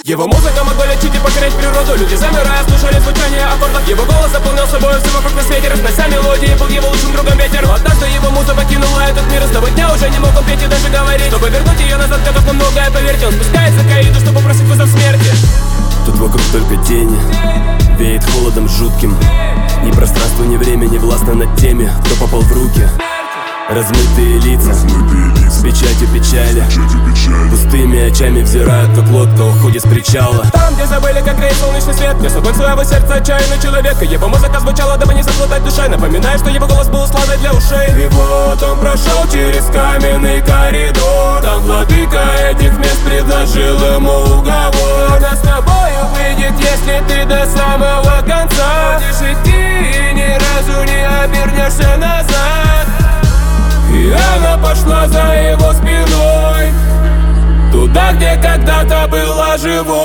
Его музыка могла лечить и покорять природу. Люди замирая слушали звучание аккордов. Его голос заполнял собой все вокруг на свете, разнося мелодии, был его лучшим другом ветер. Но однажды его муза покинула этот мир, и с того дня уже не мог он петь и даже говорить. Чтобы вернуть ее назад, готов на многое, поверьте. Он спускается к Аиду, чтобы просить вызов смерти. Тут вокруг только тени, веет холодом жутким. Ни пространство, ни время не властно над теми, кто попал в руки. Размытые лица, с печатью печали, пустыми очами взирают, как лодка уходит с причала. Там, где забыли, как греет солнечный свет, нес огонь своего сердца отчаянный человек. И его музыка звучала, дабы не заплутать душе, напоминая, что его голос был сладой для ушей. И вот он прошел через каменный коридор. Там владыка этих мест предложил ему уговор. Нас с тобою выйдет, если ты до самого конца будешь идти и ни разу не обернешься назад. И она пошла за его спиной, туда, где когда-то была живой.